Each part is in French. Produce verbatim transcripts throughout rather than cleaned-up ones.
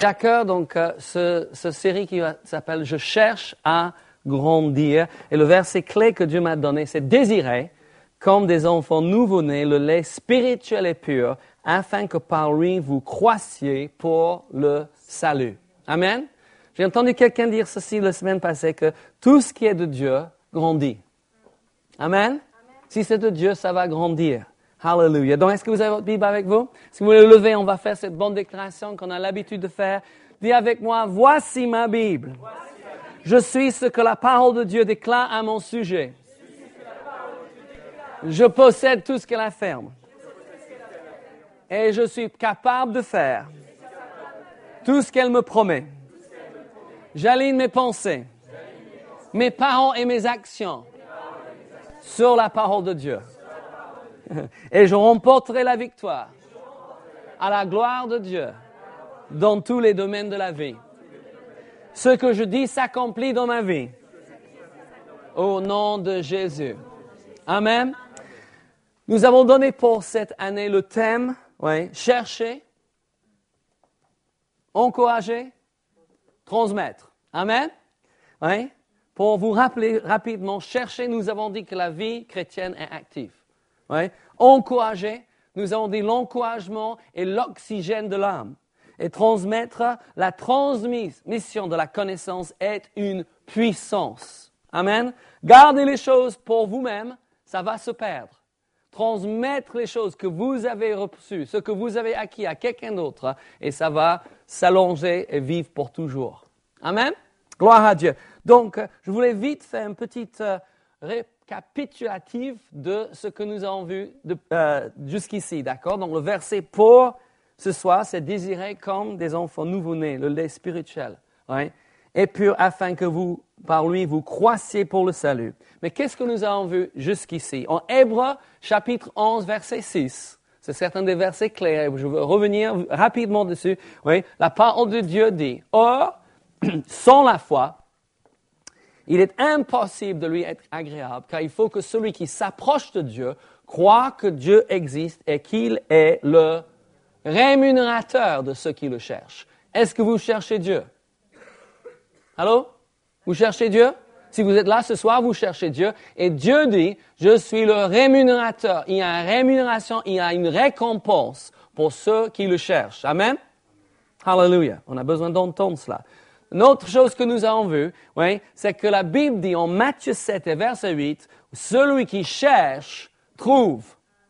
D'accord, donc euh, ce, ce série qui va, s'appelle « Je cherche à grandir ». Et le verset clé que Dieu m'a donné, c'est « Désirez, comme des enfants nouveau-nés, le lait spirituel et pur, afin que par lui vous croissiez pour le salut. » Amen. J'ai entendu quelqu'un dire ceci la semaine passée, que tout ce qui est de Dieu grandit. Amen. Amen. Si c'est de Dieu, ça va grandir. Hallelujah. Donc, est-ce que vous avez votre Bible avec vous? Si vous voulez le lever, on va faire cette bonne déclaration qu'on a l'habitude de faire. Dis avec moi, voici ma Bible. Voici ma Bible. Je suis ce que la parole de Dieu déclare à mon sujet. Je possède tout ce qu'elle affirme. Et je suis capable de faire tout ce qu'elle me promet. J'aligne mes pensées, mes paroles et mes actions sur la parole de Dieu. Et je remporterai la victoire à la gloire de Dieu dans tous les domaines de la vie. Ce que je dis s'accomplit dans ma vie. Au nom de Jésus. Amen. Nous avons donné pour cette année le thème, oui, chercher, encourager, transmettre. Amen. Oui. Pour vous rappeler rapidement, chercher, nous avons dit que la vie chrétienne est active. Oui. Encourager, nous avons dit l'encouragement et l'oxygène de l'âme. Et transmettre, la transmission de la connaissance est une puissance. Amen. Gardez les choses pour vous-même, ça va se perdre. Transmettre les choses que vous avez reçues, ce que vous avez acquis à quelqu'un d'autre, et ça va s'allonger et vivre pour toujours. Amen. Gloire à Dieu. Donc, je voulais vite faire une petite euh, récapitulative de ce que nous avons vu de, euh, jusqu'ici, d'accord? Donc, le verset pour ce soir, c'est « Désirer comme des enfants nouveau-nés, le lait spirituel, ouais, et pur, afin que vous, par lui, vous croissiez pour le salut. » Mais qu'est-ce que nous avons vu jusqu'ici? En Hébreux, chapitre onze, verset six, c'est certains des versets clés, je veux revenir rapidement dessus. Oui, la parole de Dieu dit « Or, sans la foi, il est impossible de lui être agréable, car il faut que celui qui s'approche de Dieu croit que Dieu existe et qu'il est le rémunérateur de ceux qui le cherchent. » Est-ce que vous cherchez Dieu? Allô? Vous cherchez Dieu? Si vous êtes là ce soir, vous cherchez Dieu. Et Dieu dit, je suis le rémunérateur. Il y a une rémunération, il y a une récompense pour ceux qui le cherchent. Amen? Hallelujah. On a besoin d'entendre cela. Une autre chose que nous avons vue, oui, c'est que la Bible dit en Matthieu sept et verset huit, celui qui cherche, trouve.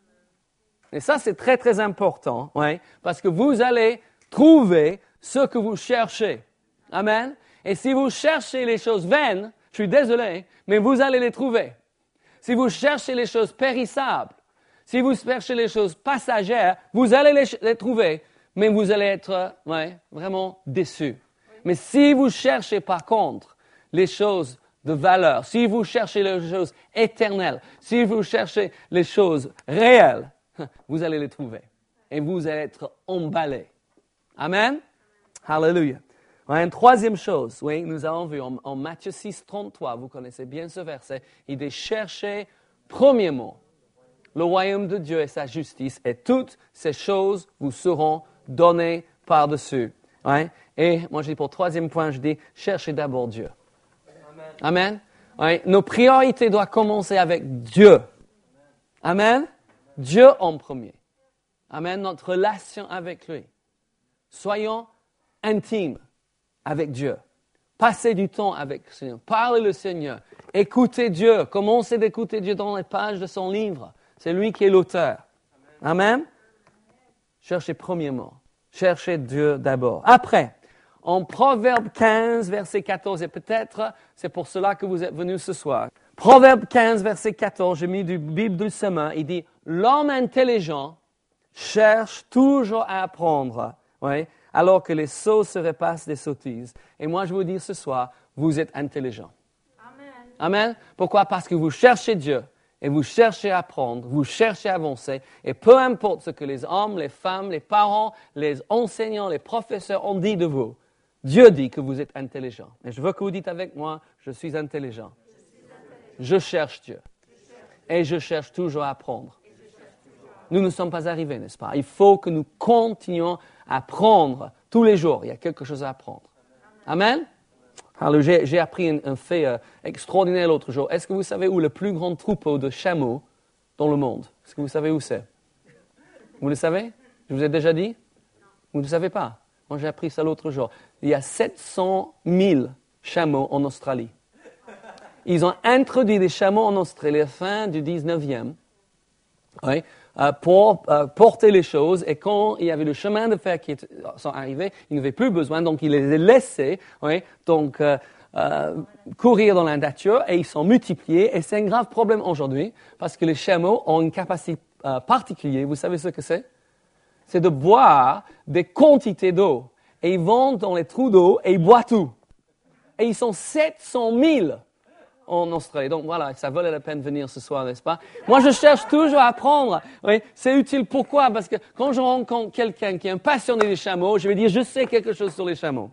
Et ça, c'est très, très important, oui, parce que vous allez trouver ce que vous cherchez. Amen? Et si vous cherchez les choses vaines, je suis désolé, mais vous allez les trouver. Si vous cherchez les choses périssables, si vous cherchez les choses passagères, vous allez les, les trouver, mais vous allez être ouais, vraiment déçus. Mais si vous cherchez par contre les choses de valeur, si vous cherchez les choses éternelles, si vous cherchez les choses réelles, vous allez les trouver. Et vous allez être emballés. Amen? Hallelujah. Ouais, une troisième chose, oui, nous avons vu en, en Matthieu six, trente-trois, vous connaissez bien ce verset, il dit « Cherchez premièrement le royaume de Dieu et sa justice, et toutes ces choses vous seront données par-dessus. Ouais. » Et moi, je dis pour le troisième point, je dis « Cherchez d'abord Dieu. » Amen. Ouais. Nos priorités doivent commencer avec Dieu. Amen. Dieu en premier. Amen. Notre relation avec lui. Soyons intimes avec Dieu. Passez du temps avec le Seigneur. Parlez le Seigneur. Écoutez Dieu. Commencez d'écouter Dieu dans les pages de son livre. C'est lui qui est l'auteur. Amen. Amen. Cherchez premièrement. Cherchez Dieu d'abord. Après, en Proverbe quinze, verset quatorze, et peut-être c'est pour cela que vous êtes venus ce soir. Proverbe quinze, verset quatorze, j'ai mis du Bible du chemin. Il dit, l'homme intelligent cherche toujours à apprendre. Oui. Alors que les sots se repassent des sottises. Et moi, je vous dis ce soir, vous êtes intelligents. Amen. Amen. Pourquoi? Parce que vous cherchez Dieu et vous cherchez à apprendre, vous cherchez à avancer. Et peu importe ce que les hommes, les femmes, les parents, les enseignants, les professeurs ont dit de vous, Dieu dit que vous êtes intelligents. Et je veux que vous dites avec moi, je suis intelligent. Je, suis intelligent. Je cherche Dieu. Je cherche. Et je cherche toujours à apprendre. Nous ne sommes pas arrivés, n'est-ce pas? Il faut que nous continuions à apprendre Tous les jours, il y a quelque chose à apprendre. Amen. Alors, j'ai, j'ai appris un, un fait euh, extraordinaire l'autre jour. Est-ce que vous savez où le plus grand troupeau de chameaux dans le monde? Est-ce que vous savez où c'est? Vous le savez? Je vous ai déjà dit? Vous ne le savez pas? Moi, j'ai appris ça l'autre jour. Il y a sept cent mille chameaux en Australie. Ils ont introduit des chameaux en Australie à la fin du dix-neuvième, oui, euh, pour euh, porter les choses. Et quand il y avait le chemin de fer qui est, sont arrivés, ils n'avaient plus besoin, donc ils les laissaient oui, donc, euh, euh, courir dans la nature et ils sont multipliés. Et c'est un grave problème aujourd'hui parce que les chameaux ont une capacité euh, particulière. Vous savez ce que c'est? C'est de boire des quantités d'eau. Et ils vont dans les trous d'eau et ils boivent tout. Et ils sont sept cent mille en Australie. Donc voilà, ça valait la peine de venir ce soir, n'est-ce pas? Moi, je cherche toujours à apprendre. Oui, c'est utile. Pourquoi? Parce que quand je rencontre quelqu'un qui est un passionné des chameaux, je vais dire, je sais quelque chose sur les chameaux.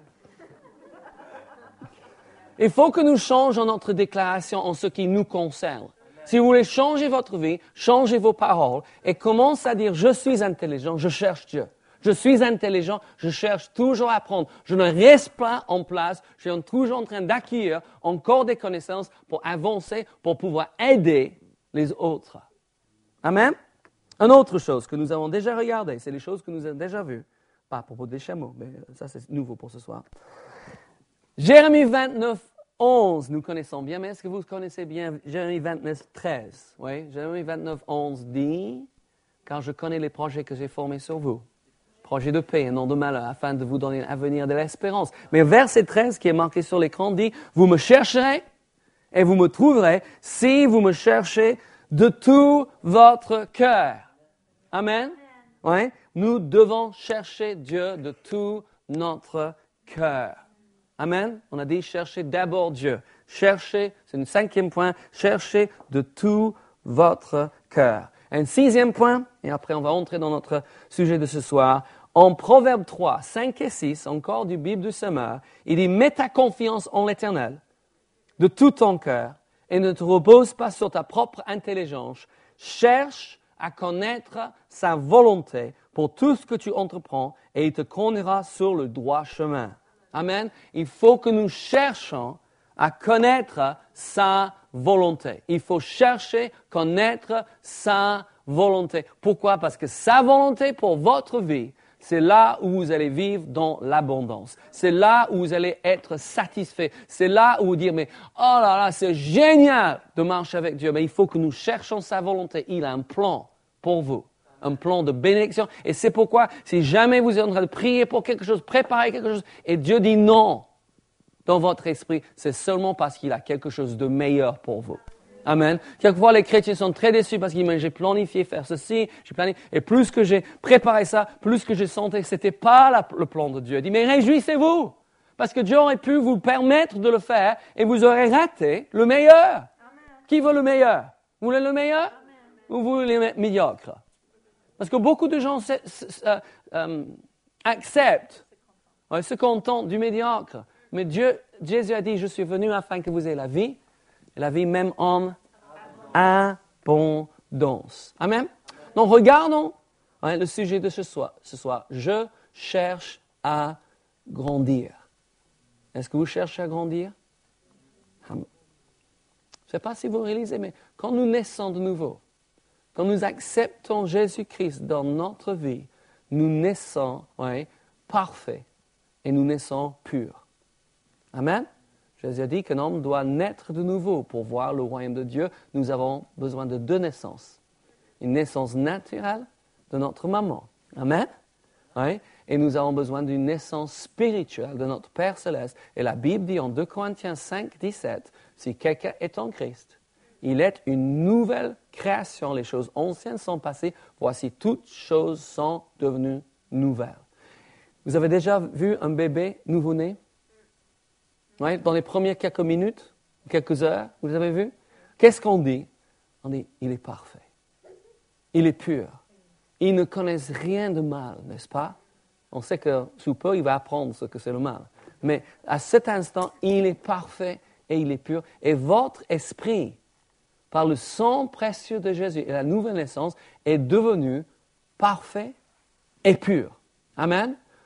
Il faut que nous changions notre déclaration en ce qui nous concerne. Si vous voulez changer votre vie, changez vos paroles et commencez à dire, je suis intelligent, je cherche Dieu. Je suis intelligent, je cherche toujours à apprendre. Je ne reste pas en place, je suis toujours en train d'acquérir encore des connaissances pour avancer, pour pouvoir aider les autres. Amen? Une autre chose que nous avons déjà regardée, c'est les choses que nous avons déjà vues. Pas à propos des chameaux, mais ça c'est nouveau pour ce soir. Jérémie vingt-neuf, onze, nous connaissons bien, mais est-ce que vous connaissez bien Jérémie vingt-neuf, treize? Oui, Jérémie vingt-neuf, onze dit, car je connais les projets que j'ai formés sur vous. Projet de paix et non de malheur, afin de vous donner un avenir de l'espérance. Mais verset treize, qui est marqué sur l'écran, dit, vous me chercherez et vous me trouverez si vous me cherchez de tout votre cœur. Amen? Oui? Nous devons chercher Dieu de tout notre cœur. Amen? On a dit chercher d'abord Dieu. Chercher, c'est le cinquième point, chercher de tout votre cœur. Un sixième point, et après on va entrer dans notre sujet de ce soir. En Proverbe trois, cinq et six, encore du Bible du Semeur, il dit « Mets ta confiance en l'Éternel de tout ton cœur et ne te repose pas sur ta propre intelligence. Cherche à connaître sa volonté pour tout ce que tu entreprends et il te conduira sur le droit chemin. » Amen. Il faut que nous cherchions à connaître sa volonté. Il faut chercher, connaître sa volonté. Pourquoi? Parce que sa volonté pour votre vie, c'est là où vous allez vivre dans l'abondance. C'est là où vous allez être satisfait. C'est là où vous dire, mais oh là là, c'est génial de marcher avec Dieu. Mais il faut que nous cherchions sa volonté. Il a un plan pour vous. Un plan de bénédiction. Et c'est pourquoi, si jamais vous êtes en train de prier pour quelque chose, préparer quelque chose, et Dieu dit non dans votre esprit, c'est seulement parce qu'il a quelque chose de meilleur pour vous. Amen. Quelquefois, les chrétiens sont très déçus parce qu'ils disent, j'ai planifié faire ceci, j'ai planifié, et plus que j'ai préparé ça, plus que j'ai senti que c'était pas la, le plan de Dieu. Il dit, mais réjouissez-vous, parce que Dieu aurait pu vous permettre de le faire, et vous aurez raté le meilleur. Amen. Qui veut le meilleur? Vous voulez le meilleur? Amen. Ou vous voulez le médiocre? Parce que beaucoup de gens se, se, se, euh, acceptent, ouais, se contentent du médiocre. Mais Dieu, Jésus a dit, je suis venu afin que vous ayez la vie, et la vie même en abondance. Amen. Donc, regardons hein, le sujet de ce soir. Ce soir, je cherche à grandir. Est-ce que vous cherchez à grandir? Je ne sais pas si vous réalisez, mais quand nous naissons de nouveau, quand nous acceptons Jésus-Christ dans notre vie, nous naissons ouais, parfaits et nous naissons purs. Amen. Jésus a dit qu'un homme doit naître de nouveau pour voir le royaume de Dieu. Nous avons besoin de deux naissances. Une naissance naturelle de notre maman. Amen. Oui. Et nous avons besoin d'une naissance spirituelle de notre Père Céleste. Et la Bible dit en deux Corinthiens cinq, dix-sept, si quelqu'un est en Christ, il est une nouvelle création. Les choses anciennes sont passées. Voici, toutes choses sont devenues nouvelles. Vous avez déjà vu un bébé nouveau-né? Oui, dans les premières quelques minutes, quelques heures, vous avez vu? Qu'est-ce qu'on dit? On dit, il est parfait. Il est pur. Il ne connaît rien de mal, n'est-ce pas? On sait que sous peu, il va apprendre ce que c'est le mal. Mais à cet instant, il est parfait et il est pur. Et votre esprit, par le sang précieux de Jésus et la nouvelle naissance, est devenu parfait et pur. Amen.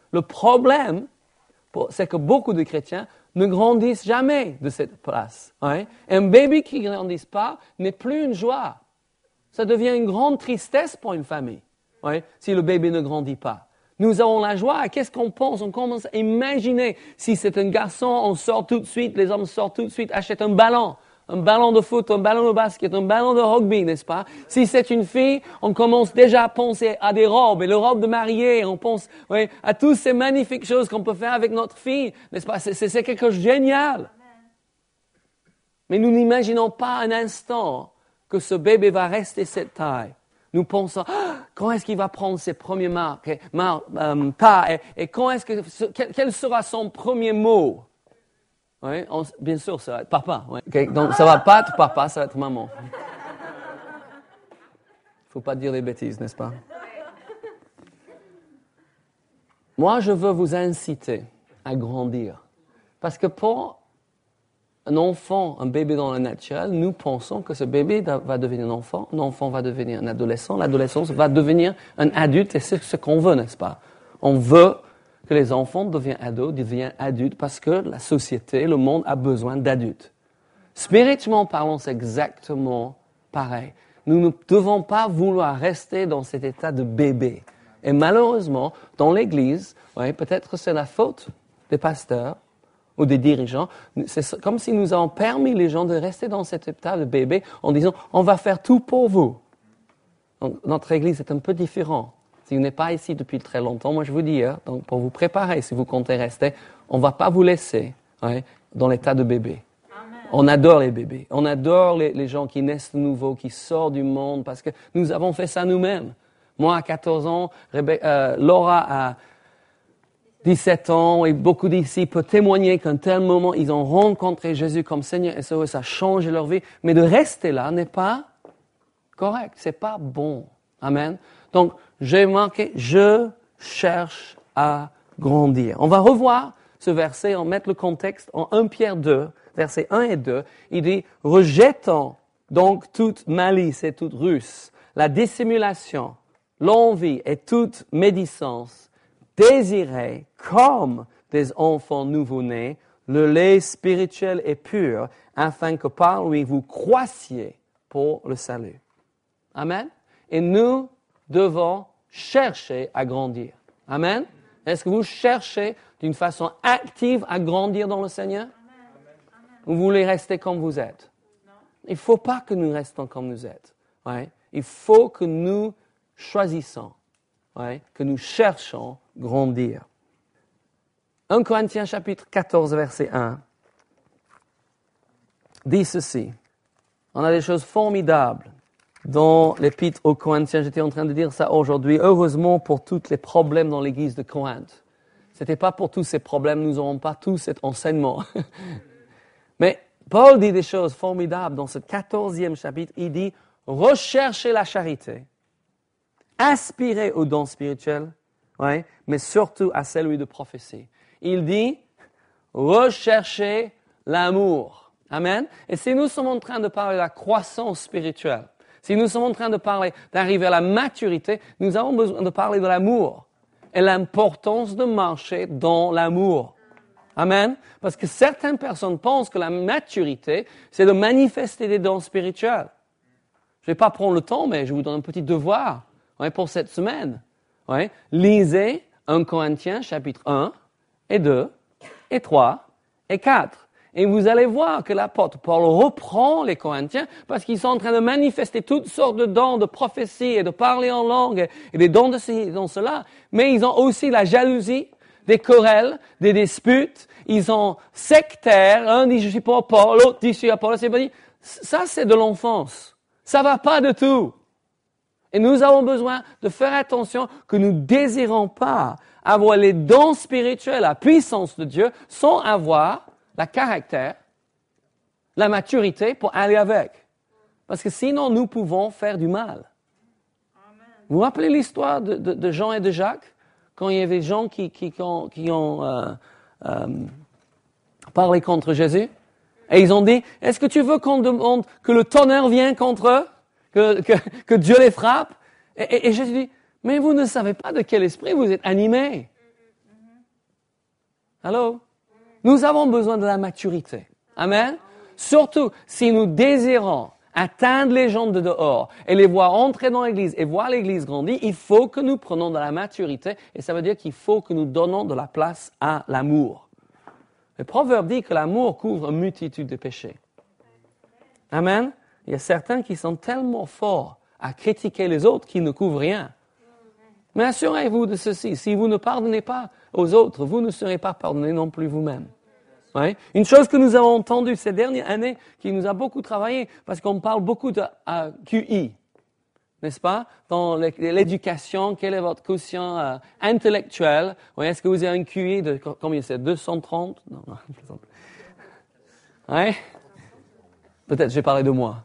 Le problème, c'est que beaucoup de chrétiens ne grandissent jamais de cette place. Hein? Un bébé qui ne grandit pas n'est plus une joie. Ça devient une grande tristesse pour une famille, hein, si le bébé ne grandit pas. Nous avons la joie. Qu'est-ce qu'on pense? On commence à imaginer. Si c'est un garçon, on sort tout de suite, les hommes sortent tout de suite, achètent un ballon. Un ballon de foot, un ballon de basket, un ballon de rugby, n'est-ce pas? Si c'est une fille, on commence déjà à penser à des robes, et les robes de mariée, on pense oui, à toutes ces magnifiques choses qu'on peut faire avec notre fille, n'est-ce pas? C'est, c'est, c'est quelque chose de génial. Mais nous n'imaginons pas un instant que ce bébé va rester cette taille. Nous pensons, ah, quand est-ce qu'il va prendre ses premiers marques, et, mar, euh, pas, et, et quand est-ce que, quel, quel sera son premier mot? Oui, on, bien sûr, ça va être papa. Oui. Okay, donc, ça ne va pas être papa, ça va être maman. Il ne faut pas dire des bêtises, n'est-ce pas? Moi, je veux vous inciter à grandir. Parce que pour un enfant, un bébé dans le naturel, nous pensons que ce bébé va devenir un enfant, un enfant va devenir un adolescent, l'adolescence va devenir un adulte, et c'est ce qu'on veut, n'est-ce pas? On veut que les enfants deviennent ados, deviennent adultes, parce que la société, le monde a besoin d'adultes. Spirituellement parlant, c'est exactement pareil. Nous ne devons pas vouloir rester dans cet état de bébé. Et malheureusement, dans l'Église, ouais, peut-être que c'est la faute des pasteurs ou des dirigeants, c'est comme si nous avons permis les gens de rester dans cet état de bébé en disant « on va faire tout pour vous ». Donc, notre Église est un peu différente. Si vous n'êtes pas ici depuis très longtemps, moi je vous dis, hein, donc pour vous préparer, si vous comptez rester, on ne va pas vous laisser hein, dans l'état de bébé. Amen. On adore les bébés, on adore les, les gens qui naissent de nouveau, qui sortent du monde, parce que nous avons fait ça nous-mêmes. Moi à quatorze ans, Rebe- euh, Laura a dix-sept ans, et beaucoup d'ici peuvent témoigner qu'à un tel moment, ils ont rencontré Jésus comme Seigneur et Sauveur, ça a changé leur vie. Mais de rester là n'est pas correct, c'est pas bon. Amen. Donc, j'ai marqué, je cherche à grandir. On va revoir ce verset, on met le contexte en premier Pierre deux, versets un et deux. Il dit, rejetant donc toute malice et toute ruse, la dissimulation, l'envie et toute médisance, désirez comme des enfants nouveau-nés le lait spirituel et pur, afin que par lui vous croissiez pour le salut. Amen. Et nous devons chercher à grandir. Amen. Est-ce que vous cherchez d'une façon active à grandir dans le Seigneur? Amen. Ou vous voulez rester comme vous êtes? Non. Il ne faut pas que nous restions comme nous êtes. Ouais. Il faut que nous choisissons, ouais, que nous cherchons grandir. premier Corinthiens chapitre quatorze, verset un, dit ceci. On a des choses formidables dans l'épître aux Corinthiens. J'étais en train de dire ça aujourd'hui. Heureusement pour tous les problèmes dans l'église de Corinthe. Ce n'était pas pour tous ces problèmes, nous n'aurons pas tous cet enseignement. Mais Paul dit des choses formidables dans ce quatorzième chapitre. Il dit, recherchez la charité, aspirez aux dons spirituels, ouais, mais surtout à celui de prophétie. Il dit, recherchez l'amour. Amen. Et si nous sommes en train de parler de la croissance spirituelle, si nous sommes en train de parler d'arriver à la maturité, nous avons besoin de parler de l'amour et l'importance de marcher dans l'amour. Amen. Parce que certaines personnes pensent que la maturité, c'est de manifester des dons spirituels. Je ne vais pas prendre le temps, mais je vous donne un petit devoir ouais, pour cette semaine. Ouais. Lisez premier Corinthiens chapitre un et deux et trois et quatre. Et vous allez voir que l'apôtre Paul reprend les Corinthiens parce qu'ils sont en train de manifester toutes sortes de dons de prophétie et de parler en langue et des dons de ceci et de cela. Mais ils ont aussi la jalousie, des querelles, des disputes. Ils sont sectaires. Un dit je suis pour Paul, l'autre dit je suis Apollos. Ça, c'est de l'enfance. Ça va pas du tout. Et nous avons besoin de faire attention que nous ne désirons pas avoir les dons spirituels, la puissance de Dieu, sans avoir le caractère, la maturité pour aller avec. Parce que sinon, nous pouvons faire du mal. Amen. Vous vous rappelez l'histoire de, de, de Jean et de Jacques? Quand il y avait des gens qui, qui, qui ont, qui ont euh, euh, parlé contre Jésus? Et ils ont dit, est-ce que tu veux qu'on demande que le tonnerre vienne contre eux? Que, que, que Dieu les frappe? Et, et, et Jésus dit, mais vous ne savez pas de quel esprit vous êtes animés. Allô? Nous avons besoin de la maturité. Amen? Surtout si nous désirons atteindre les gens de dehors et les voir entrer dans l'Église et voir l'Église grandir, il faut que nous prenions de la maturité et ça veut dire qu'il faut que nous donnons de la place à l'amour. Le proverbe dit que l'amour couvre une multitude de péchés. Amen? Il y a certains qui sont tellement forts à critiquer les autres qu'ils ne couvrent rien. Mais assurez-vous de ceci, si vous ne pardonnez pas aux autres, vous ne serez pas pardonné non plus vous-même. Oui. Une chose que nous avons entendue ces dernières années, qui nous a beaucoup travaillé, parce qu'on parle beaucoup de uh, Q I, n'est-ce pas? Dans l'éducation, quel est votre quotient uh, intellectuel? Oui, est-ce que vous avez un Q I de combien c'est? deux cent trente? Non, non, oui. Peut-être j'ai parlé de moi.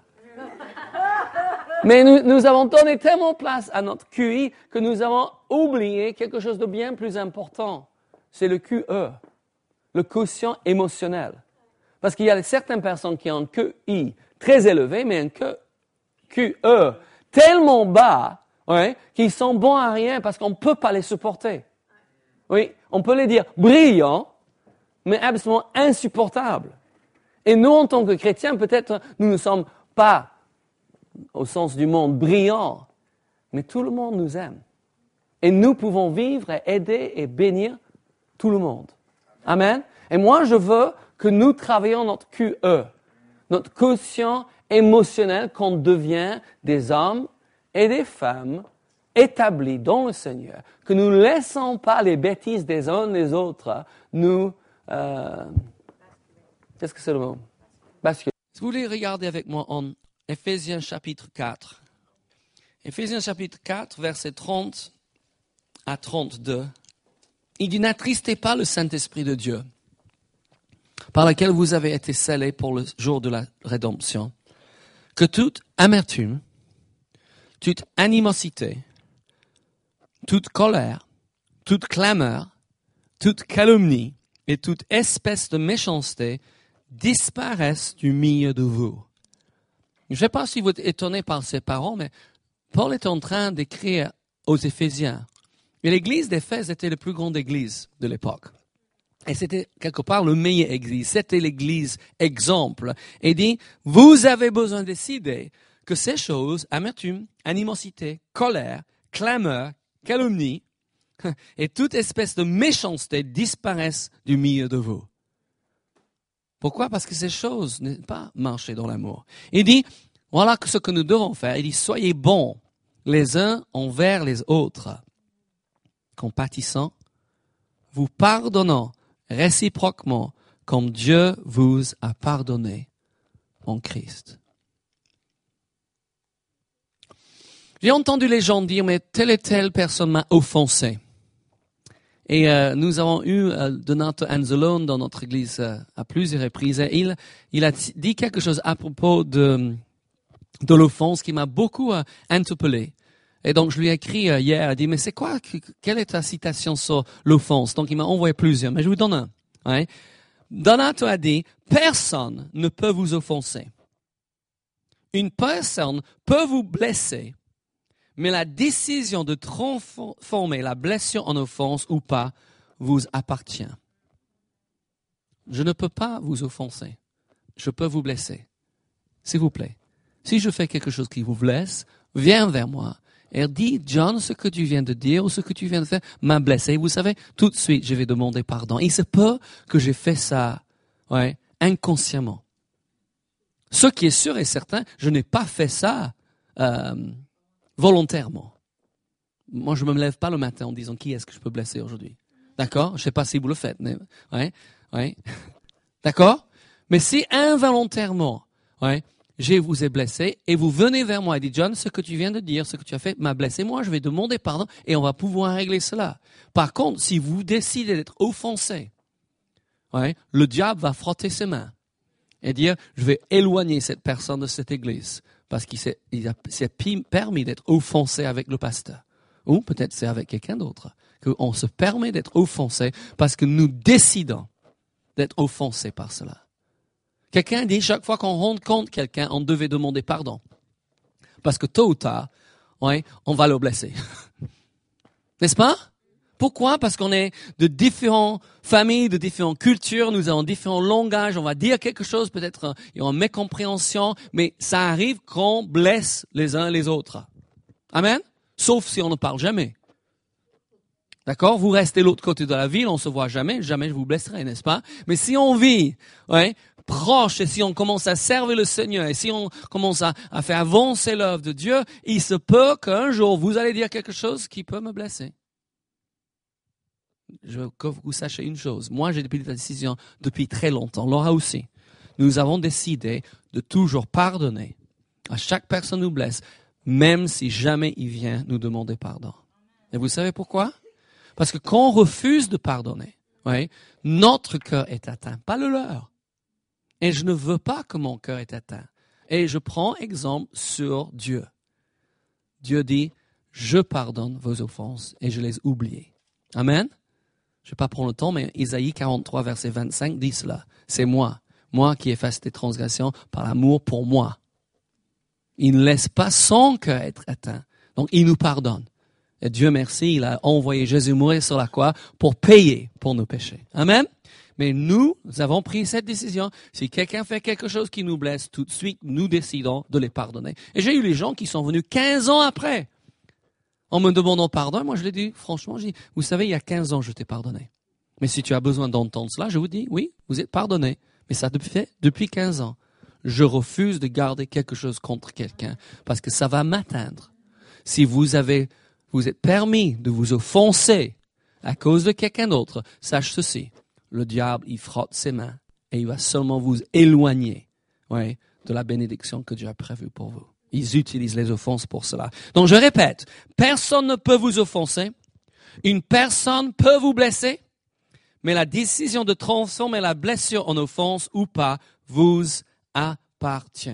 Mais nous, nous avons donné tellement place à notre Q I que nous avons oublié quelque chose de bien plus important. C'est le Q E. Le quotient émotionnel. Parce qu'il y a certaines personnes qui ont un Q I très élevé, mais un Q E tellement bas, ouais, qu'ils sont bons à rien parce qu'on ne peut pas les supporter. Oui, on peut les dire brillants, mais absolument insupportables. Et nous, en tant que chrétiens, peut-être, nous ne sommes pas, au sens du monde, brillants, mais tout le monde nous aime. Et nous pouvons vivre et aider et bénir tout le monde. Amen. Et moi, je veux que nous travaillions notre Q E, notre quotient émotionnel, qu'on devient des hommes et des femmes établis dans le Seigneur, que nous ne laissons pas les bêtises des uns des autres nous... Euh, qu'est-ce que c'est le mot? Basculer. Si vous voulez regarder avec moi en Éphésiens chapitre quatre. Éphésiens chapitre quatre, versets trente à trente-deux. Il dit, n'attristez pas le Saint-Esprit de Dieu, par lequel vous avez été scellés pour le jour de la rédemption. Que toute amertume, toute animosité, toute colère, toute clameur, toute calomnie et toute espèce de méchanceté disparaissent du milieu de vous. Je ne sais pas si vous êtes étonnés par ces paroles, mais Paul est en train d'écrire aux Éphésiens. Et l'église d'Éphèse était la plus grande église de l'époque. Et c'était quelque part le meilleur église. C'était l'église exemple. Et il dit, vous avez besoin de décider que ces choses, amertume, animosité, colère, clameur, calomnie et toute espèce de méchanceté disparaissent du milieu de vous. Pourquoi? Parce que ces choses ne sont pas marcher dans l'amour. Il dit, voilà ce que nous devons faire. Il dit, soyez bons les uns envers les autres, compatissants, vous pardonnant réciproquement comme Dieu vous a pardonné en Christ. J'ai entendu les gens dire, mais telle et telle personne m'a offensé. Et euh, nous avons eu euh, Donato Anzalone dans notre église euh, à plusieurs reprises. Et il, il a t- dit quelque chose à propos de, de l'offense qui m'a beaucoup euh, interpellé. Et donc, je lui ai écrit euh, hier, il a dit, mais c'est quoi, quelle est ta citation sur l'offense? Donc, il m'a envoyé plusieurs, mais je vous donne un. Ouais. Donato a dit, personne ne peut vous offenser. Une personne peut vous blesser, mais la décision de transformer la blessure en offense ou pas vous appartient. Je ne peux pas vous offenser. Je peux vous blesser. S'il vous plaît. Si je fais quelque chose qui vous blesse, viens vers moi. Et dis, John, ce que tu viens de dire ou ce que tu viens de faire m'a blessé. Vous savez, tout de suite, je vais demander pardon. Il se peut que j'ai fait ça, ouais, inconsciemment. Ce qui est sûr et certain, je n'ai pas fait ça euh, volontairement. Moi, je ne me lève pas le matin en disant qui est-ce que je peux blesser aujourd'hui. D'accord? Je ne sais pas si vous le faites. Mais, ouais, ouais. D'accord? Mais si involontairement, ouais, je vous ai blessé et vous venez vers moi et dites, John, ce que tu viens de dire, ce que tu as fait m'a blessé, moi je vais demander pardon et on va pouvoir régler cela. Par contre, si vous décidez d'être offensé, ouais, le diable va frotter ses mains et dire, je vais éloigner cette personne de cette église parce qu'il s'est, il a, s'est permis d'être offensé avec le pasteur. Ou peut-être c'est avec quelqu'un d'autre. Qu'on se permet d'être offensé parce que nous décidons d'être offensés par cela. Quelqu'un dit, chaque fois qu'on rencontre quelqu'un, on devait demander pardon. Parce que tôt ou tard, ouais, on va le blesser. N'est-ce pas? Pourquoi? Parce qu'on est de différentes familles, de différentes cultures, nous avons différents langages, on va dire quelque chose, peut-être il y aura une mécompréhension, mais ça arrive qu'on blesse les uns les autres. Amen? Sauf si on ne parle jamais. D'accord? Vous restez de l'autre côté de la ville, on se voit jamais, jamais je vous blesserai, n'est-ce pas? Mais si on vit, ouais, proche, et si on commence à servir le Seigneur, et si on commence à, à faire avancer l'œuvre de Dieu, il se peut qu'un jour vous allez dire quelque chose qui peut me blesser. Je veux que vous sachiez une chose. Moi, j'ai pris la décision depuis très longtemps. Laura aussi. Nous avons décidé de toujours pardonner à chaque personne qui nous blesse, même si jamais il vient nous demander pardon. Et vous savez pourquoi? Parce que quand on refuse de pardonner, ouais, notre cœur est atteint, pas le leur. Et je ne veux pas que mon cœur est atteint. Et je prends exemple sur Dieu. Dieu dit, je pardonne vos offenses et je les oublie. Amen. Je ne vais pas prendre le temps, mais Isaïe quarante-trois, verset vingt-cinq dit cela. C'est moi, moi qui efface tes transgressions par l'amour pour moi. Il ne laisse pas son cœur être atteint. Donc, il nous pardonne. Et Dieu merci, il a envoyé Jésus mourir sur la croix pour payer pour nos péchés. Amen. Mais nous, nous avons pris cette décision. Si quelqu'un fait quelque chose qui nous blesse, tout de suite, nous décidons de les pardonner. Et j'ai eu les gens qui sont venus quinze ans après. En me demandant pardon, moi je l'ai dit, franchement, je dis, vous savez, il y a quinze ans, je t'ai pardonné. Mais si tu as besoin d'entendre cela, je vous dis, oui, vous êtes pardonné. Mais ça fait depuis quinze ans. Je refuse de garder quelque chose contre quelqu'un parce que ça va m'atteindre. Si vous avez, vous êtes permis de vous offenser à cause de quelqu'un d'autre, sache ceci, le diable, il frotte ses mains et il va seulement vous éloigner, ouais, de la bénédiction que Dieu a prévue pour vous. Ils utilisent les offenses pour cela. Donc, je répète, personne ne peut vous offenser. Une personne peut vous blesser, mais la décision de transformer la blessure en offense ou pas vous appartient.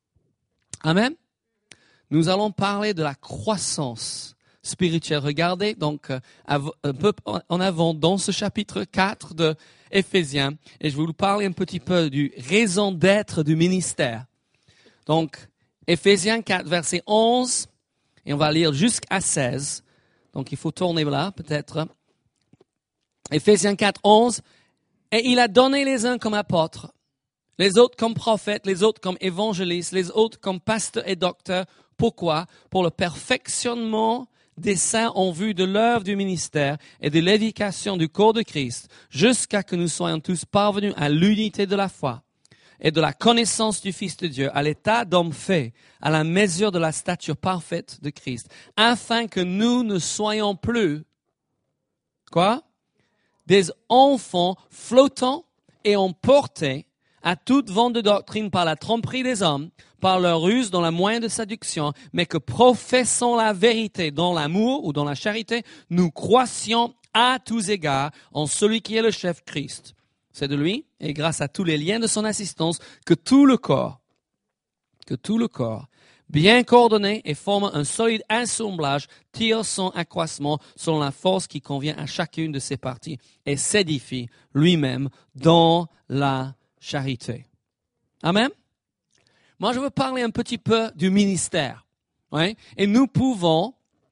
Amen. Nous allons parler de la croissance spirituelle. Regardez donc un peu en avant dans ce chapitre quatre de Éphésiens, et je vais vous parler un petit peu du raison d'être du ministère. Donc, Éphésiens quatre, verset onze, et on va lire jusqu'à seize. Donc, il faut tourner là, peut-être. Éphésiens quatre, onze. Et il a donné les uns comme apôtres, les autres comme prophètes, les autres comme évangélistes, les autres comme pasteurs et docteurs. Pourquoi? Pour le perfectionnement des saints en vue de l'œuvre du ministère et de l'édification du corps de Christ, jusqu'à que nous soyons tous parvenus à l'unité de la foi et de la connaissance du Fils de Dieu, à l'état d'homme fait, à la mesure de la stature parfaite de Christ, afin que nous ne soyons plus, quoi? Des enfants flottants et emportés à toute vent de doctrine par la tromperie des hommes, par leur ruse dans la moyen de séduction, mais que professant la vérité dans l'amour ou dans la charité, nous croissions à tous égards en celui qui est le chef Christ. C'est de lui, et grâce à tous les liens de son assistance, que tout le corps, que tout le corps, bien coordonné et forme un solide assemblage, tire son accroissement selon la force qui convient à chacune de ses parties et s'édifie lui-même dans la charité. Amen. Moi, je veux parler un petit peu du ministère. Ouais? Et nous pouvons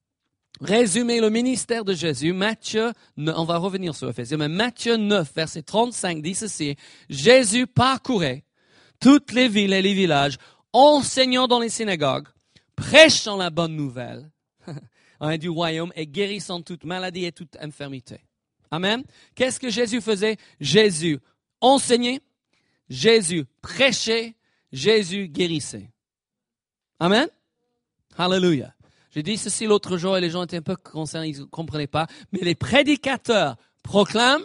résumer le ministère de Jésus. Matthieu, on va revenir sur Éphésiens, mais Matthieu neuf, verset trente-cinq dit ceci. Jésus parcourait toutes les villes et les villages, enseignant dans les synagogues, prêchant la bonne nouvelle hein, du royaume et guérissant toute maladie et toute infirmité. Amen. Qu'est-ce que Jésus faisait? Jésus enseignait, Jésus prêchait, Jésus guérissait. Amen. Hallelujah. J'ai dit ceci l'autre jour et les gens étaient un peu concernés, ils ne comprenaient pas. Mais les prédicateurs proclament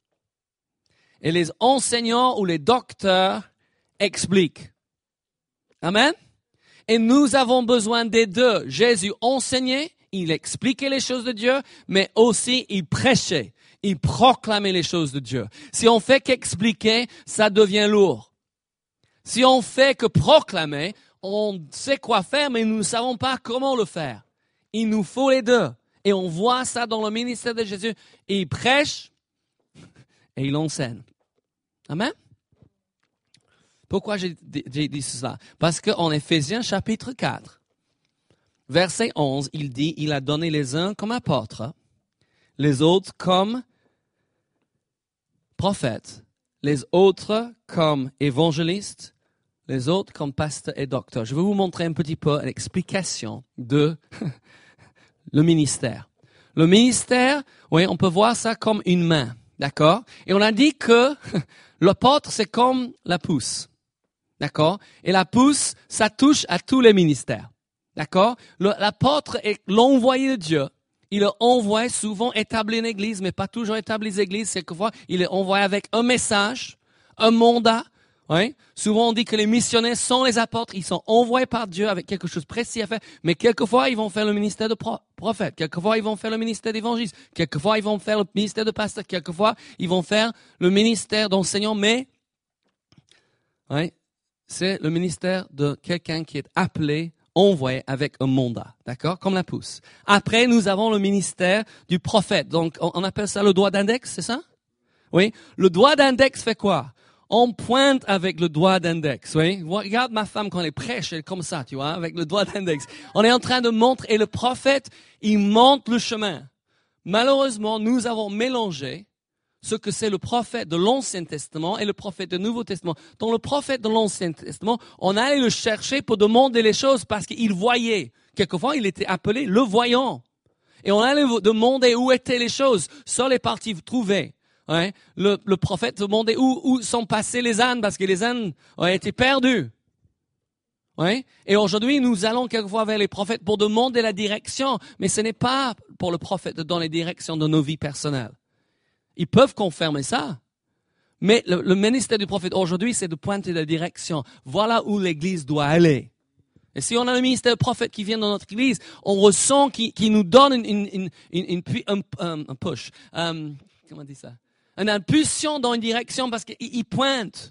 et les enseignants ou les docteurs expliquent. Amen. Et nous avons besoin des deux. Jésus enseignait, il expliquait les choses de Dieu, mais aussi il prêchait, il proclamait les choses de Dieu. Si on fait qu'expliquer, ça devient lourd. Si on fait que proclamer, on sait quoi faire, mais nous ne savons pas comment le faire. Il nous faut les deux. Et on voit ça dans le ministère de Jésus. Il prêche et il enseigne. Amen. Pourquoi j'ai dit cela? Parce qu'en Éphésiens chapitre quatre, verset onze, il dit, il a donné les uns comme apôtres, les autres comme prophètes, les autres comme évangélistes, les autres comme pasteurs et docteurs. Je vais vous montrer un petit peu l'explication de le ministère. Le ministère, oui, on peut voir ça comme une main, d'accord? Et on a dit que l'apôtre, c'est comme la pousse, d'accord? Et la pousse, ça touche à tous les ministères, d'accord? Le, l'apôtre est l'envoyé de Dieu. Il est envoyé souvent établir une église, mais pas toujours établir les églises. Quelquefois, il est envoyé avec un message, un mandat. Oui. Souvent, on dit que les missionnaires sont les apôtres. Ils sont envoyés par Dieu avec quelque chose de précis à faire. Mais quelquefois, ils vont faire le ministère de pro- prophète. Quelquefois, ils vont faire le ministère d'évangéliste. Quelquefois, ils vont faire le ministère de pasteur. Quelquefois, ils vont faire le ministère d'enseignant. Mais, oui, c'est le ministère de quelqu'un qui est appelé, envoyé avec un mandat. D'accord? Comme la pousse. Après, nous avons le ministère du prophète. Donc, on appelle ça le doigt d'index, c'est ça? Oui. Le doigt d'index fait quoi? On pointe avec le doigt d'index, oui. Regarde ma femme quand elle prêche, elle est comme ça, tu vois, avec le doigt d'index. On est en train de montrer, et le prophète, il montre le chemin. Malheureusement, nous avons mélangé ce que c'est le prophète de l'Ancien Testament et le prophète du Nouveau Testament. Dans le prophète de l'Ancien Testament, on allait le chercher pour demander les choses parce qu'il voyait. Quelquefois, il était appelé le voyant. Et on allait demander où étaient les choses, sur les parties trouvées. Ouais, le, le prophète demandait où, où sont passés les ânes parce que les ânes ont été perdus. Ouais, et aujourd'hui, nous allons quelquefois vers les prophètes pour demander la direction, mais ce n'est pas pour le prophète de donner les directions de nos vies personnelles. Ils peuvent confirmer ça. Mais le, le ministère du prophète aujourd'hui, c'est de pointer la direction. Voilà où l'Église doit aller. Et si on a le ministère du prophète qui vient dans notre Église, on ressent qu'il, qu'il nous donne une, une, une, une, une un, un, un push. Um, comment on dit ça? Une impulsion dans une direction parce qu'il il pointe.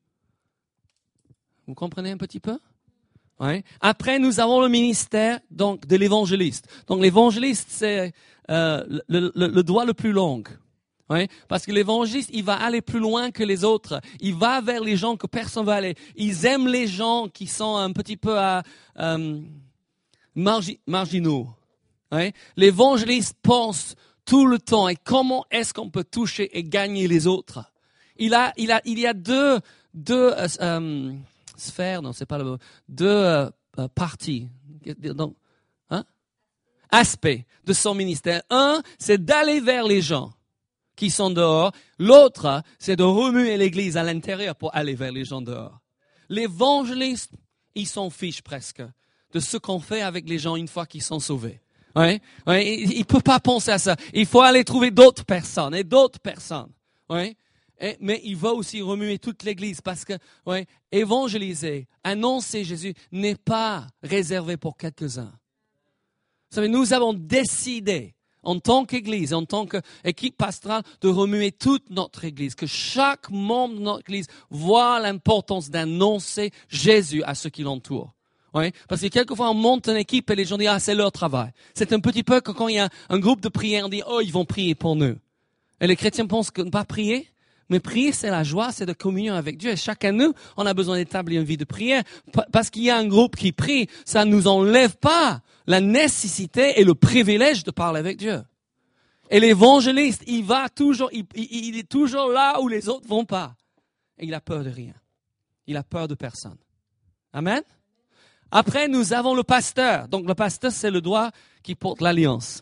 Vous comprenez un petit peu? Ouais. Après, nous avons le ministère donc de l'évangéliste. Donc l'évangéliste, c'est euh, le, le, le doigt le plus long. Ouais. Parce que l'évangéliste, il va aller plus loin que les autres. Il va vers les gens que personne ne va aller. Ils aiment les gens qui sont un petit peu à, euh, margi- marginaux. Ouais. L'évangéliste pense tout le temps. Et comment est-ce qu'on peut toucher et gagner les autres? Il a, il a, il y a deux, deux euh, euh, sphères, non, c'est pas le mot, deux euh, euh, parties, donc, hein? Aspects de son ministère. Un, c'est d'aller vers les gens qui sont dehors. L'autre, c'est de remuer l'Église à l'intérieur pour aller vers les gens dehors. L'évangéliste, il s'en fiche presque de ce qu'on fait avec les gens une fois qu'ils sont sauvés. Ouais, ouais, il ne peut pas penser à ça. Il faut aller trouver d'autres personnes et d'autres personnes. Ouais, et, mais il va aussi remuer toute l'Église parce que ouais, évangéliser, annoncer Jésus n'est pas réservé pour quelques-uns. Vous savez, nous avons décidé en tant qu'Église, en tant qu'équipe pastorale, de remuer toute notre Église, que chaque membre de notre Église voit l'importance d'annoncer Jésus à ceux qui l'entourent. Oui, parce que quelquefois on monte une équipe et les gens disent ah c'est leur travail. C'est un petit peu que quand il y a un groupe de prière, on dit oh ils vont prier pour nous. Et les chrétiens pensent que ne pas prier, mais prier c'est la joie, c'est de communion avec Dieu. Et chacun de nous, on a besoin d'établir une vie de prière parce qu'il y a un groupe qui prie, ça ne nous enlève pas la nécessité et le privilège de parler avec Dieu. Et l'évangéliste, il va toujours, il, il, il est toujours là où les autres vont pas. Et il a peur de rien. Il a peur de personne. Amen. Après, nous avons le pasteur. Donc, le pasteur, c'est le doigt qui porte l'alliance.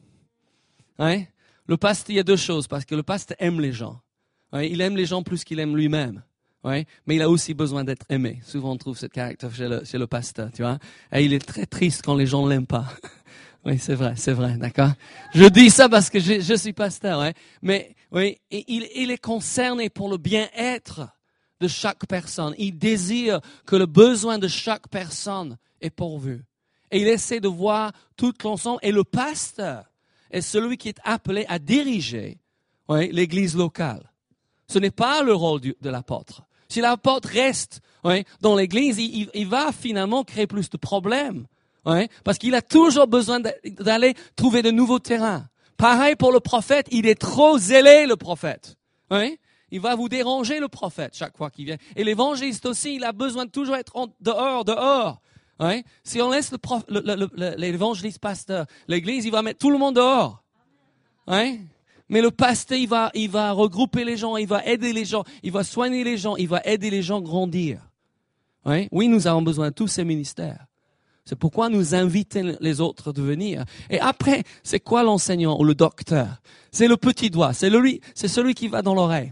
Hein? Le pasteur, il y a deux choses, parce que le pasteur aime les gens. Hein? Il aime les gens plus qu'il aime lui-même. Ouais? Mais il a aussi besoin d'être aimé. Souvent, on trouve ce caractère chez le, chez le pasteur, tu vois. Et il est très triste quand les gens ne l'aiment pas. Oui, c'est vrai, c'est vrai, d'accord? Je dis ça parce que je, je suis pasteur, ouais. Mais, oui, il, il est concerné pour le bien-être de chaque personne. Il désire que le besoin de chaque personne est pourvu. Et il essaie de voir tout l'ensemble. Et le pasteur est celui qui est appelé à diriger oui, l'église locale. Ce n'est pas le rôle du, de l'apôtre. Si l'apôtre reste oui, dans l'église, il, il, il va finalement créer plus de problèmes. Oui, parce qu'il a toujours besoin d'aller trouver de nouveaux terrains. Pareil pour le prophète, il est trop zélé le prophète. Oui. Il va vous déranger le prophète chaque fois qu'il vient. Et l'évangéliste aussi, il a besoin de toujours être en, dehors, dehors. Ouais. Si on laisse le prof, le, le, le, l'évangéliste pasteur, l'église, il va mettre tout le monde dehors. Hein? Mais le pasteur, il va, il va regrouper les gens, il va aider les gens, il va soigner les gens, il va aider les gens à grandir. Hein? Oui, nous avons besoin de tous ces ministères. C'est pourquoi nous invitons les autres de venir. Et après, c'est quoi l'enseignant ou le docteur? C'est le petit doigt, c'est lui, c'est celui qui va dans l'oreille.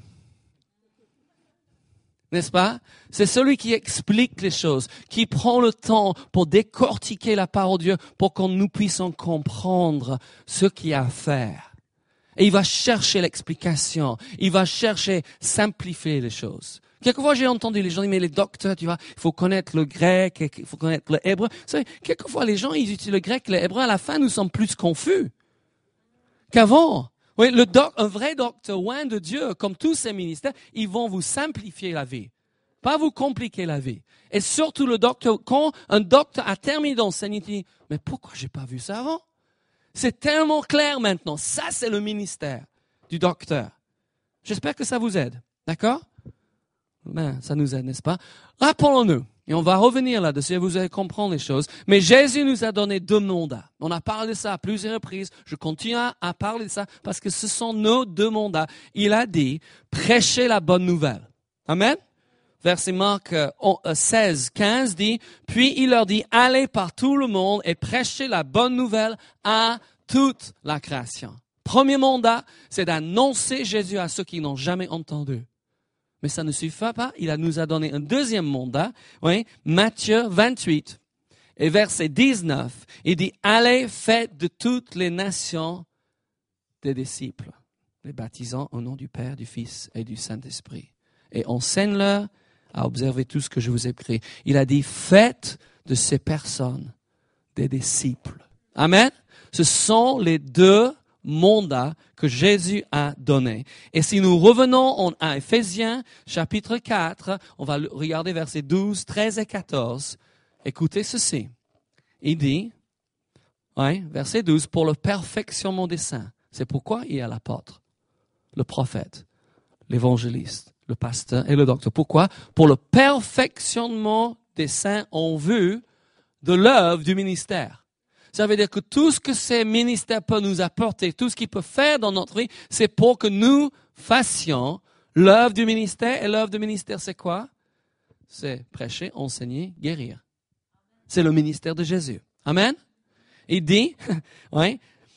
N'est-ce pas? C'est celui qui explique les choses, qui prend le temps pour décortiquer la parole de Dieu, pour que nous puissions comprendre ce qu'il y a à faire. Et il va chercher l'explication, il va chercher simplifier les choses. Quelquefois, j'ai entendu les gens dire, mais les docteurs, tu vois, il faut connaître le grec, il faut connaître le hébreu. Vous savez, quelquefois, les gens, ils utilisent le grec, le hébreu, à la fin, nous sommes plus confus qu'avant. Oui, le doc, un vrai docteur, loin de Dieu, comme tous ces ministères, ils vont vous simplifier la vie, pas vous compliquer la vie. Et surtout le docteur, quand un docteur a terminé d'enseigner, il dit, mais pourquoi j'ai pas vu ça avant? C'est tellement clair maintenant. Ça, c'est le ministère du docteur. J'espère que ça vous aide. D'accord? Ben, ça nous aide, n'est-ce pas? Rappelons-nous. Et on va revenir là-dessus, vous allez comprendre les choses. Mais Jésus nous a donné deux mandats. On a parlé de ça à plusieurs reprises. Je continue à parler de ça parce que ce sont nos deux mandats. Il a dit, prêchez la bonne nouvelle. Amen? Verset Marc seize, quinze dit, puis il leur dit, allez par tout le monde et prêchez la bonne nouvelle à toute la création. Premier mandat, c'est d'annoncer Jésus à ceux qui n'ont jamais entendu. Mais ça ne suffit pas. Il nous a donné un deuxième mandat. Oui, Matthieu vingt-huit et verset dix-neuf. Il dit, allez, faites de toutes les nations des disciples, les baptisant au nom du Père, du Fils et du Saint-Esprit. Et enseigne-leur à observer tout ce que je vous ai écrit. Il a dit, faites de ces personnes des disciples. Amen. Ce sont les deux mandat que Jésus a donné. Et si nous revenons à Éphésiens chapitre quatre, on va regarder versets douze, treize et quatorze. Écoutez ceci. Il dit, ouais, verset douze, pour le perfectionnement des saints. C'est pourquoi il y a l'apôtre, le prophète, l'évangéliste, le pasteur et le docteur. Pourquoi? Pour le perfectionnement des saints en vue de l'œuvre du ministère. Ça veut dire que tout ce que ces ministères peuvent nous apporter, tout ce qu'ils peuvent faire dans notre vie, c'est pour que nous fassions l'œuvre du ministère. Et l'œuvre du ministère, c'est quoi? C'est prêcher, enseigner, guérir. C'est le ministère de Jésus. Amen? Il dit, oui,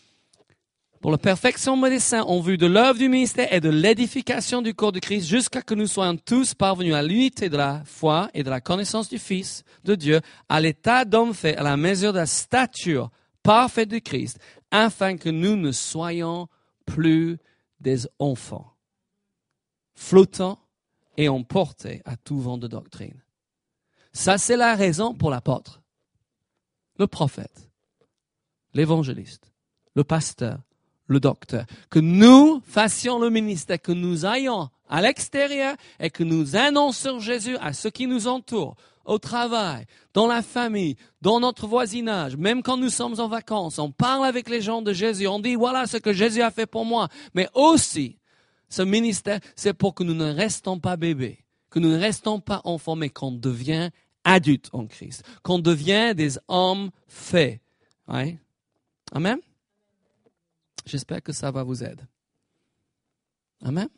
pour la perfection des saints en vue de l'œuvre du ministère et de l'édification du corps de Christ, jusqu'à ce que nous soyons tous parvenus à l'unité de la foi et de la connaissance du Fils de Dieu, à l'état d'homme fait, à la mesure de la stature parfaite de Christ, afin que nous ne soyons plus des enfants, flottants et emportés à tout vent de doctrine. Ça, c'est la raison pour l'apôtre, le prophète, l'évangéliste, le pasteur, le docteur, que nous fassions le ministère, que nous ayons à l'extérieur et que nous annoncions Jésus à ceux qui nous entourent, au travail, dans la famille, dans notre voisinage, même quand nous sommes en vacances, on parle avec les gens de Jésus, on dit voilà ce que Jésus a fait pour moi. Mais aussi, ce ministère, c'est pour que nous ne restons pas bébés, que nous ne restons pas enfants, mais qu'on devienne adultes en Christ, qu'on devienne des hommes faits. Ouais. Amen? J'espère que ça va vous aider. Amen.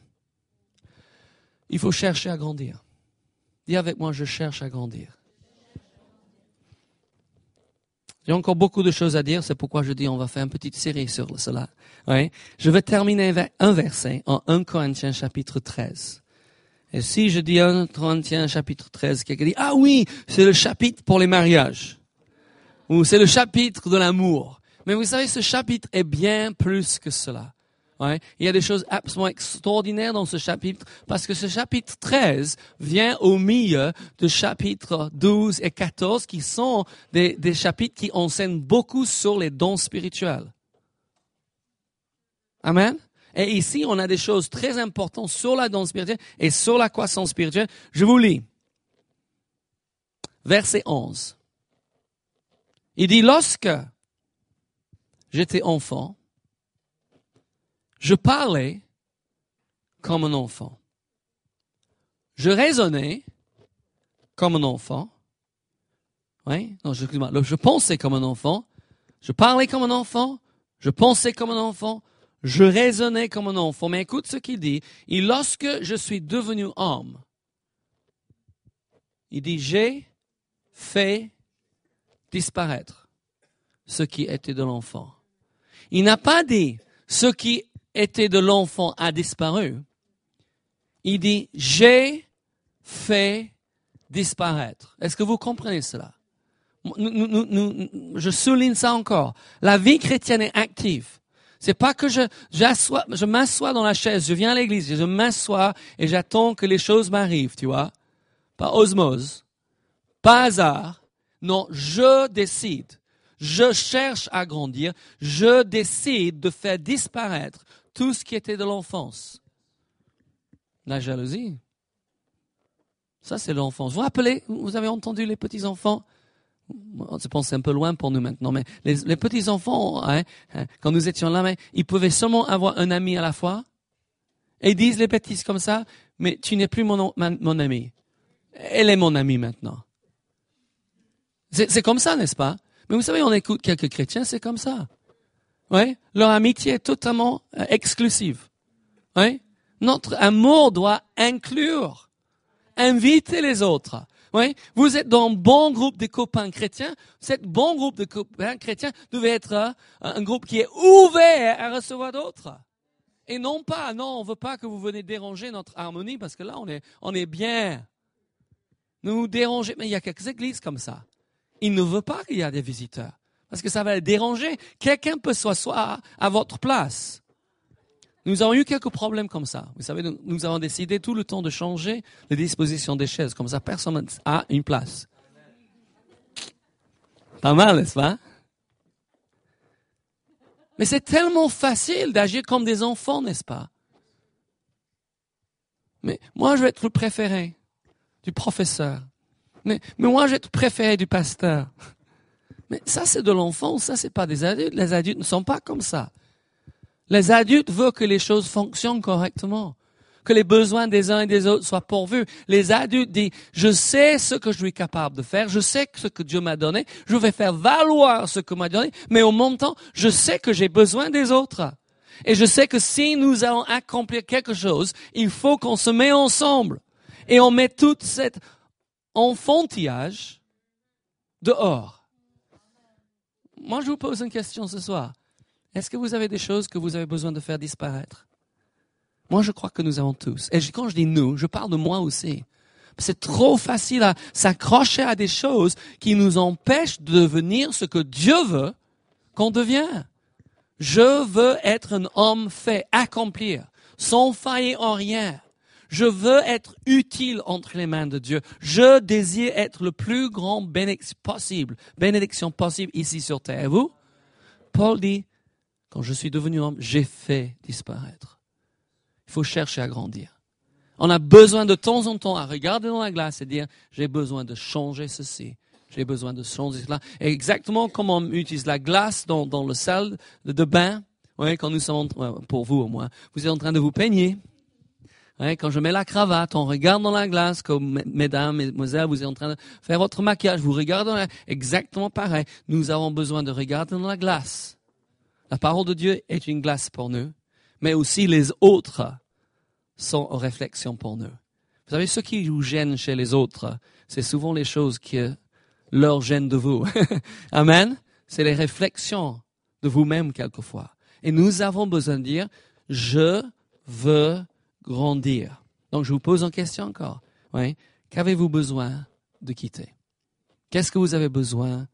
Il faut chercher à grandir. Dis avec moi, je cherche à grandir. J'ai encore beaucoup de choses à dire, c'est pourquoi je dis on va faire une petite série sur cela. Oui. Je vais terminer avec un verset en premier Corinthiens chapitre treize. Et si je dis premier Corinthiens chapitre treize, quelqu'un dit, ah oui, c'est le chapitre pour les mariages. Ou c'est le chapitre de l'amour. Mais vous savez, ce chapitre est bien plus que cela. Ouais. Il y a des choses absolument extraordinaires dans ce chapitre, parce que ce chapitre treize vient au milieu de chapitres douze et quatorze, qui sont des, des chapitres qui enseignent beaucoup sur les dons spirituels. Amen. Et ici, on a des choses très importantes sur la don spirituelle et sur la croissance spirituelle. Je vous lis. Verset onze. Il dit, lorsque j'étais enfant, je parlais comme un enfant. Je raisonnais comme un enfant. Oui, non, je, je pensais comme un enfant. Je parlais comme un enfant. Je pensais comme un enfant. Je raisonnais comme un enfant. Mais écoute ce qu'il dit. Et lorsque je suis devenu homme, il dit, j'ai fait disparaître ce qui était de l'enfant. Il n'a pas dit, ce qui était de l'enfant a disparu. Il dit, j'ai fait disparaître. Est-ce que vous comprenez cela? Nous, nous, nous, je souligne ça encore. La vie chrétienne est active. C'est pas que je, j'assois, je m'assois dans la chaise, je viens à l'église, je m'assois et j'attends que les choses m'arrivent, tu vois. Pas osmose, pas hasard. Non, je décide. Je cherche à grandir. Je décide de faire disparaître tout ce qui était de l'enfance. La jalousie. Ça, c'est l'enfance. Vous vous rappelez, vous avez entendu les petits-enfants? Je pense que c'est un peu loin pour nous maintenant, mais les, les petits-enfants, hein, hein, quand nous étions là, ils pouvaient seulement avoir un ami à la fois. Et ils disent les bêtises comme ça, mais tu n'es plus mon, mon, mon ami. Elle est mon amie maintenant. C'est, c'est comme ça, n'est-ce pas? Mais vous savez, on écoute quelques chrétiens, c'est comme ça. Ouais, leur amitié est totalement euh, exclusive. Ouais, notre amour doit inclure. Invitez les autres. Oui, vous êtes dans un bon groupe de copains chrétiens. Cet bon groupe de copains chrétiens devait être euh, un groupe qui est ouvert à recevoir d'autres. Et non pas, non, on veut pas que vous venez déranger notre harmonie parce que là, on est, on est bien. Nous nous dérangez. Mais il y a quelques églises comme ça. Ils ne veulent pas qu'il y ait des visiteurs parce que ça va les déranger. Quelqu'un peut s'asseoir à votre place. Nous avons eu quelques problèmes comme ça. Vous savez, nous, nous avons décidé tout le temps de changer les dispositions des chaises. Comme ça, personne n'a une place. Pas mal, n'est-ce pas? Mais c'est tellement facile d'agir comme des enfants, n'est-ce pas? Mais moi, je vais être le préféré du professeur. Mais, mais moi, je vais être le préféré du pasteur. Mais ça, c'est de l'enfant. Ça, c'est pas des adultes. Les adultes ne sont pas comme ça. Les adultes veulent que les choses fonctionnent correctement, que les besoins des uns et des autres soient pourvus. Les adultes disent, je sais ce que je suis capable de faire, je sais ce que Dieu m'a donné, je vais faire valoir ce que m'a donné, mais au même temps, je sais que j'ai besoin des autres. Et je sais que si nous allons accomplir quelque chose, il faut qu'on se mette ensemble. Et on met tout cet enfantillage dehors. Moi, je vous pose une question ce soir. Est-ce que vous avez des choses que vous avez besoin de faire disparaître? Moi, je crois que nous avons tous. Et quand je dis nous, je parle de moi aussi. C'est trop facile à s'accrocher à des choses qui nous empêchent de devenir ce que Dieu veut qu'on devienne. Je veux être un homme fait, accomplir, sans faillir en rien. Je veux être utile entre les mains de Dieu. Je désire être le plus grand bénédiction possible, bénédiction possible ici sur terre. Et vous? Paul dit, quand je suis devenu homme, j'ai fait disparaître. Il faut chercher à grandir. On a besoin de temps en temps à regarder dans la glace et dire, j'ai besoin de changer ceci. J'ai besoin de changer cela. Et exactement comme on utilise la glace dans, dans le salle de, de bain, ouais, quand nous sommes, pour vous au moins, vous êtes en train de vous peigner. Ouais, quand je mets la cravate, on regarde dans la glace, comme mesdames, mesdemoiselles, vous êtes en train de faire votre maquillage, vous regardez dans la, exactement pareil. Nous avons besoin de regarder dans la glace. La parole de Dieu est une glace pour nous, mais aussi les autres sont une réflexion pour nous. Vous savez, ce qui vous gêne chez les autres, c'est souvent les choses qui leur gênent de vous. Amen. C'est les réflexions de vous-même quelquefois. Et nous avons besoin de dire, je veux grandir. Donc, je vous pose une question encore. Oui. Qu'avez-vous besoin de quitter? Qu'est-ce que vous avez besoin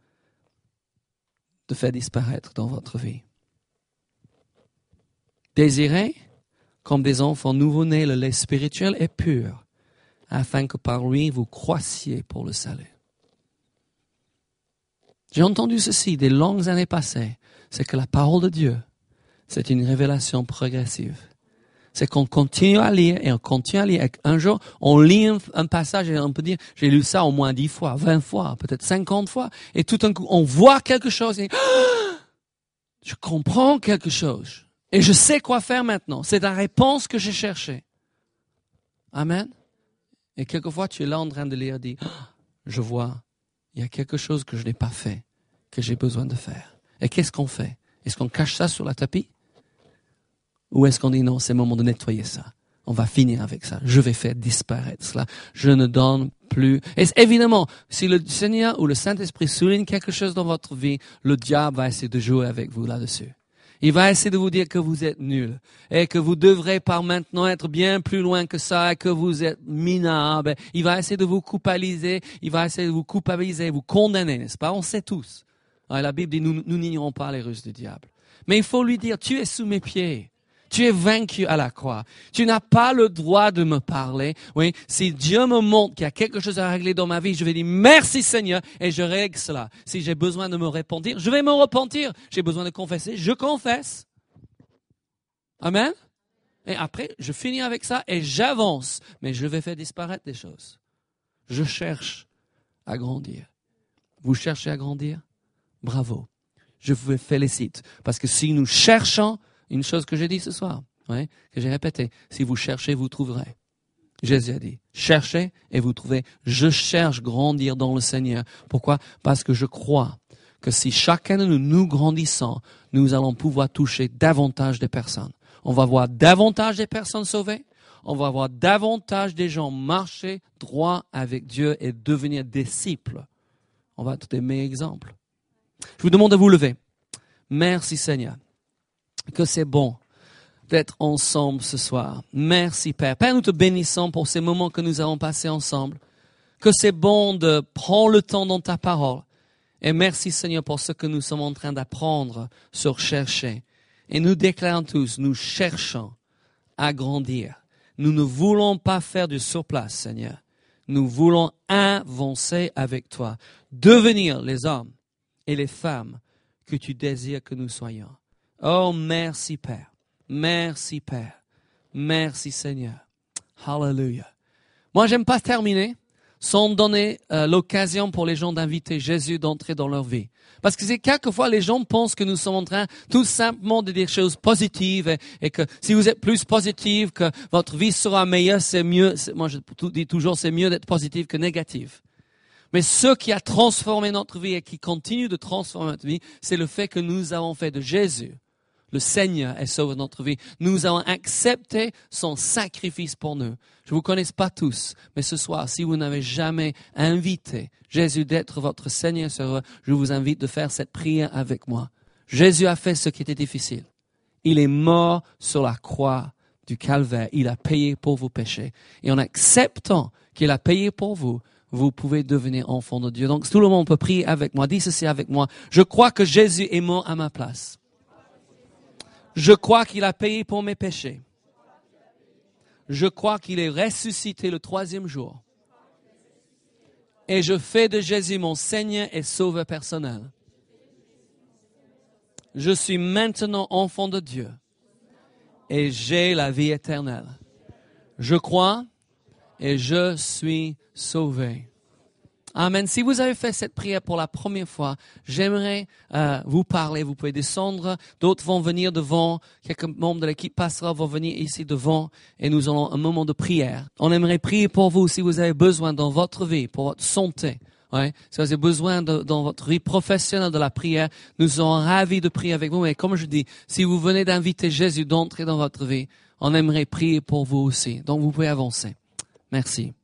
de faire disparaître dans votre vie? Désirez, comme des enfants nouveau-nés, le lait spirituel et pur, afin que par lui vous croissiez pour le salut. J'ai entendu ceci des longues années passées, c'est que la parole de Dieu, c'est une révélation progressive. C'est qu'on continue à lire et on continue à lire. Et un jour, on lit un, un passage et on peut dire, j'ai lu ça au moins dix fois, vingt fois, peut-être cinquante fois. Et tout d'un coup, on voit quelque chose et ah, je comprends quelque chose. Et je sais quoi faire maintenant. C'est la réponse que j'ai cherchée. Amen. Et quelquefois, tu es là en train de lire et dis, ah, je vois, il y a quelque chose que je n'ai pas fait, que j'ai besoin de faire. Et qu'est-ce qu'on fait? Est-ce qu'on cache ça sur la tapis? Ou est-ce qu'on dit non, c'est le moment de nettoyer ça. On va finir avec ça. Je vais faire disparaître cela. Je ne donne plus. Et évidemment, si le Seigneur ou le Saint-Esprit souligne quelque chose dans votre vie, le diable va essayer de jouer avec vous là-dessus. Il va essayer de vous dire que vous êtes nul et que vous devrez par maintenant être bien plus loin que ça et que vous êtes minable. Il va essayer de vous culpabiliser. Il va essayer de vous culpabiliser, vous condamner, n'est-ce pas? On sait tous. Alors, la Bible dit, nous, nous n'ignorons pas les ruses du diable. Mais il faut lui dire, tu es sous mes pieds. Tu es vaincu à la croix. Tu n'as pas le droit de me parler. Oui, si Dieu me montre qu'il y a quelque chose à régler dans ma vie, je vais dire merci Seigneur et je règle cela. Si j'ai besoin de me repentir, je vais me repentir. J'ai besoin de confesser, je confesse. Amen. Et après, je finis avec ça et j'avance. Mais je vais faire disparaître des choses. Je cherche à grandir. Vous cherchez à grandir? Bravo. Je vous félicite. Parce que si nous cherchons, une chose que j'ai dit ce soir, ouais, que j'ai répété, si vous cherchez, vous trouverez. Jésus a dit, cherchez et vous trouvez. Je cherche grandir dans le Seigneur. Pourquoi? Parce que je crois que si chacun de nous, nous grandissons, nous allons pouvoir toucher davantage de personnes. On va voir davantage de personnes sauvées. On va voir davantage des gens marcher droit avec Dieu et devenir disciples. On va être des meilleurs exemples. Je vous demande de vous lever. Merci Seigneur. Que c'est bon d'être ensemble ce soir. Merci Père. Père, nous te bénissons pour ces moments que nous avons passés ensemble. Que c'est bon de prendre le temps dans ta parole. Et merci Seigneur pour ce que nous sommes en train d'apprendre sur chercher. Et nous déclarons tous, nous cherchons à grandir. Nous ne voulons pas faire du surplace Seigneur. Nous voulons avancer avec toi. Devenir les hommes et les femmes que tu désires que nous soyons. Oh, merci Père. Merci Père. Merci Seigneur. Hallelujah. Moi, j'aime pas terminer sans donner euh, l'occasion pour les gens d'inviter Jésus d'entrer dans leur vie. Parce que c'est quelquefois les gens pensent que nous sommes en train tout simplement de dire choses positives et, et que si vous êtes plus positif, que votre vie sera meilleure, c'est mieux. C'est, moi, je dis toujours, c'est mieux d'être positif que négatif. Mais ce qui a transformé notre vie et qui continue de transformer notre vie, c'est le fait que nous avons fait de Jésus le Seigneur et Sauveur de notre vie. Nous avons accepté son sacrifice pour nous. Je ne vous connais pas tous, mais ce soir, si vous n'avez jamais invité Jésus d'être votre Seigneur et Sauveur, je vous invite de faire cette prière avec moi. Jésus a fait ce qui était difficile. Il est mort sur la croix du calvaire. Il a payé pour vos péchés. Et en acceptant qu'il a payé pour vous, vous pouvez devenir enfant de Dieu. Donc tout le monde peut prier avec moi. Dis ceci avec moi. Je crois que Jésus est mort à ma place. Je crois qu'il a payé pour mes péchés. Je crois qu'il est ressuscité le troisième jour. Et je fais de Jésus mon Seigneur et Sauveur personnel. Je suis maintenant enfant de Dieu. Et j'ai la vie éternelle. Je crois et je suis sauvé. Amen. Si vous avez fait cette prière pour la première fois, j'aimerais euh, vous parler. Vous pouvez descendre. D'autres vont venir devant. Quelques membres de l'équipe pastorale vont venir ici devant. Et nous aurons un moment de prière. On aimerait prier pour vous si vous avez besoin dans votre vie, pour votre santé. Ouais. Si vous avez besoin de, dans votre vie professionnelle de la prière, nous serons ravis de prier avec vous. Mais comme je dis, si vous venez d'inviter Jésus d'entrer dans votre vie, on aimerait prier pour vous aussi. Donc vous pouvez avancer. Merci.